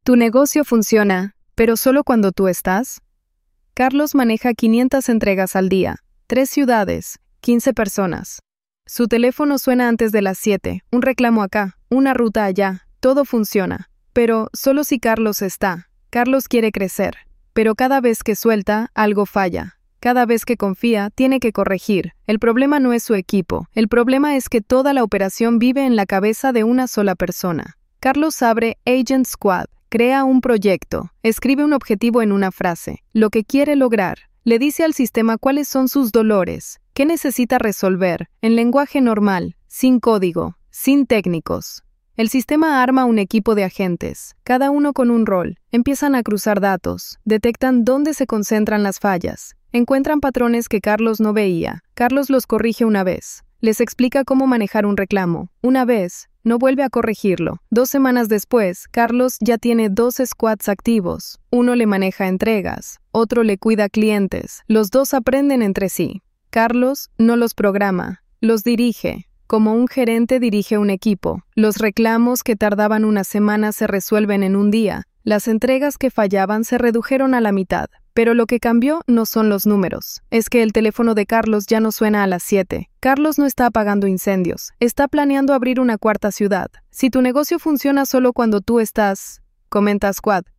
Tu negocio funciona, pero solo cuando tú estás. Carlos maneja 500 entregas al día, 3 ciudades, 15 personas. Su teléfono suena antes de las 7, un reclamo acá, una ruta allá, todo funciona. Pero solo si Carlos está. Carlos quiere crecer, pero cada vez que suelta, algo falla. Cada vez que confía, tiene que corregir. El problema no es su equipo, el problema es que toda la operación vive en la cabeza de una sola persona. Carlos abre Agent Squad, crea un proyecto, escribe un objetivo en una frase, lo que quiere lograr, le dice al sistema cuáles son sus dolores, qué necesita resolver, en lenguaje normal, sin código, sin técnicos. El sistema arma un equipo de agentes, cada uno con un rol, empiezan a cruzar datos, detectan dónde se concentran las fallas, encuentran patrones que Carlos no veía, Carlos los corrige una vez, les explica cómo manejar un reclamo, una vez, no vuelve a corregirlo. 2 semanas después, Carlos ya tiene 2 squads activos, uno le maneja entregas, otro le cuida clientes, los dos aprenden entre sí. Carlos no los programa, los dirige. Como un gerente dirige un equipo, los reclamos que tardaban una semana se resuelven en un día, las entregas que fallaban se redujeron a la mitad, pero lo que cambió no son los números, es que el teléfono de Carlos ya no suena a las 7. Carlos no está apagando incendios, está planeando abrir una 4ª ciudad. Si tu negocio funciona solo cuando tú estás, comenta Squad.